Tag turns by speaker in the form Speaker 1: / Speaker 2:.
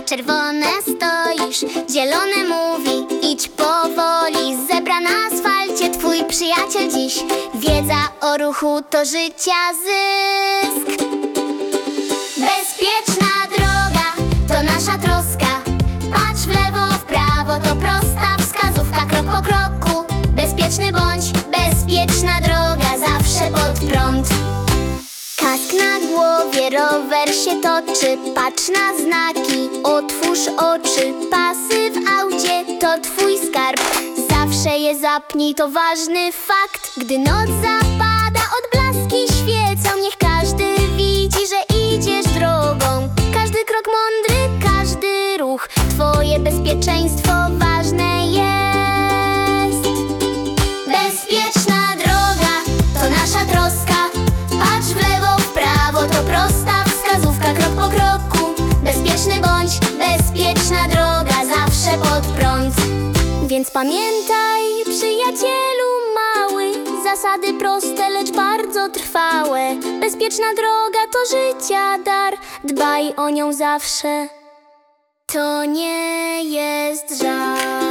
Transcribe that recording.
Speaker 1: czerwone stoisz, zielone mówi idź powoli. Zebra na asfalcie twój przyjaciel dziś. Wiedza o ruchu to życia zysk. Bezpieczna droga to nasza troska. Patrz w lewo, w prawo, to prosta wskazówka. Krok po kroku, bezpieczny bądź. Bezpieczna droga, zawsze pod prąd. Kask na głowie, rower się toczy. Patrz na znaki, otwórz oczy. Pasy w aucie to twój skarb. Zawsze je zapnij, to ważny fakt. Gdy noc zapada, odblaski świecą. Niech każdy widzi, że idziesz drogą. Każdy krok mądry, każdy ruch. Twoje bezpieczeństwo ważne jest. Bezpieczna droga to nasza troska. Patrz w lewo, w prawo, to prosta wskazówka. Krok po kroku, bezpieczny bądź. Bezpieczna droga, zawsze pod prąd. Więc pamiętaj, przyjacielu mały, zasady proste, lecz bardzo trwałe. Bezpieczna droga to życia dar. Dbaj o nią zawsze, to nie jest żart.